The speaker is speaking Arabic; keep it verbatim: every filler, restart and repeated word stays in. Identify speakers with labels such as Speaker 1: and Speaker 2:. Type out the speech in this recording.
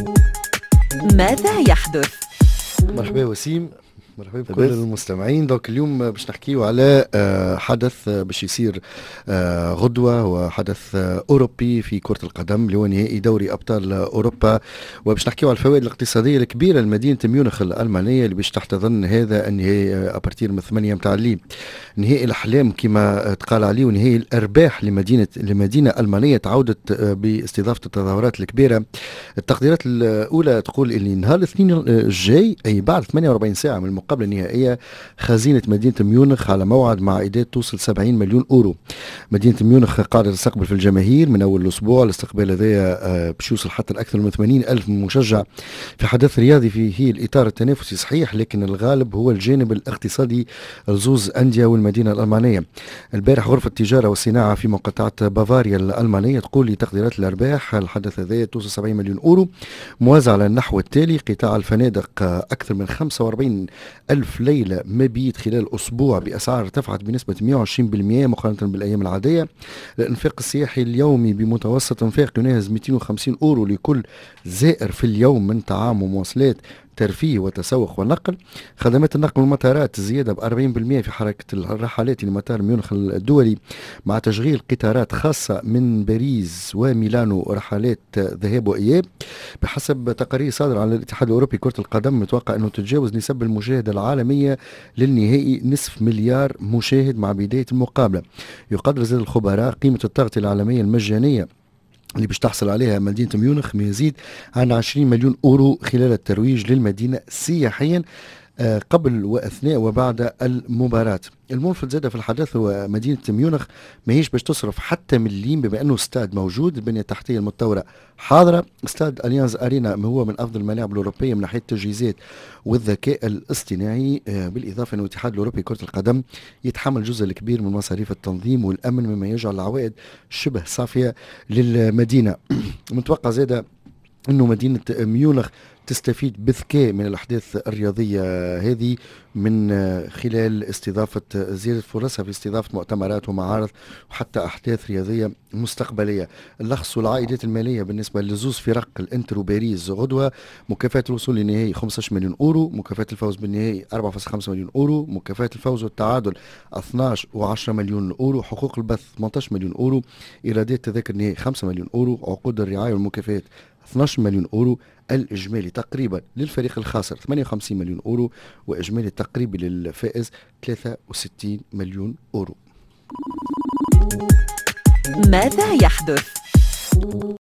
Speaker 1: ماذا يحدث؟
Speaker 2: مرحبا وسيم، مرحبا بكل المستمعين. دونك اليوم باش نحكيو على حدث باش يصير غدوة، وحدث أوروبي في كرة القدم اللي هو نهائي دوري أبطال أوروبا، وباش نحكيو على الفوائد الاقتصادية الكبيرة لمدينة ميونخ الألمانية اللي باش تحتضن هذا النهائي أبارتير من ثمانية متاع الليل. نهائي الأحلام كما تقال عليه، ونهائي الأرباح لمدينة لمدينة ألمانية تعودت باستضافة التظاهرات الكبيرة. التقديرات الأولى تقول أن نهار الاثنين الجاي، أي بعد ثمانية وأربعين ساعة من المقابلة النهائية، خزينة مدينة ميونخ على موعد مع عائدات توصل سبعين مليون أورو. مدينة ميونخ قاعدة تستقبل في الجماهير من أول الأسبوع. الاستقبال هذا باش يوصل حتى لأكثر من ثمانين ألف مشجع في حدث رياضي فيه الإطار التنافسي صحيح، لكن الغالب هو الجانب الاقتصادي لزوز أندية والمدينة الألمانية. البارح غرفة التجارة والصناعة في مقاطعة بافاريا الألمانية تقول لتقديرات الأرباح الحدث هذا توصل سبعين مليون أورو، موزع على النحو التالي: قطاع الفنادق أكثر من خمسة وأربعين ألف ليلة مبيت خلال أسبوع بأسعار ارتفعت بنسبة مئة وعشرين بالمئة مقارنة بالأيام العادية. الانفاق السياحي اليومي بمتوسط انفاق يناهز مئتين وخمسين أورو لكل زائر في اليوم من طعام ومواصلات، ترفيه وتسوق ونقل. خدمات النقل والمطارات زيادة بأربعين بالمئة في حركة الرحلات لمطار ميونخ الدولي، مع تشغيل قطارات خاصة من باريس وميلانو، رحلات ذهاب وإياب. بحسب تقارير صادرة عن الاتحاد الأوروبي كرة القدم، متوقع أنه تتجاوز نسب المشاهدة العالمية للنهائي نصف مليار مشاهد مع بداية المقابلة. يقدر زاد الخبراء قيمة التغطية العالمية المجانية اللي باش تحصل عليها مدينة ميونخ ما يزيد عن عشرين مليون أورو خلال الترويج للمدينة سياحيا قبل وأثناء وبعد المباراة. الملفت زاد في الحدث هو مدينة ميونخ ماهيش باش تصرف حتى مليم، بما أنه استاد موجود، البنية التحتية المتطورة حاضرة. استاد أليانز أرينا هو من أفضل الملاعب الأوروبية من ناحية التجهيزات والذكاء الاصطناعي، بالإضافة أن الاتحاد الأوروبي لكرة القدم يتحمل جزء الكبير من مصاريف التنظيم والأمن، مما يجعل العوائد شبه صافية للمدينة. متوقع زاد أنه مدينة ميونخ تستفيد بذكاء من الأحداث الرياضية هذه، من خلال استضافة زيادة فرصها في استضافة مؤتمرات ومعارض وحتى أحداث رياضية مستقبلية. اللخص والعائدات المالية بالنسبة لزوز فرق الانتر وباريس غدوة: مكافأة الوصول للنهائي خمسة عشر مليون أورو، مكافأة الفوز بالنهائي أربعة فاصلة خمسة مليون أورو، مكافأة الفوز والتعادل اثني عشر وعشرة مليون أورو، حقوق البث ثمانية عشر مليون أورو، إيرادات تذاكر النهائي خمسة مليون أورو، عقود الرعاية والمكافآت اثني عشر مليون أورو. الإجمالي تقريبا للفريق الخاسر ثمانية وخمسين مليون أورو، وإجمالي التقريبي للفائز ثلاثة وستين مليون أورو.
Speaker 1: ماذا يحدث؟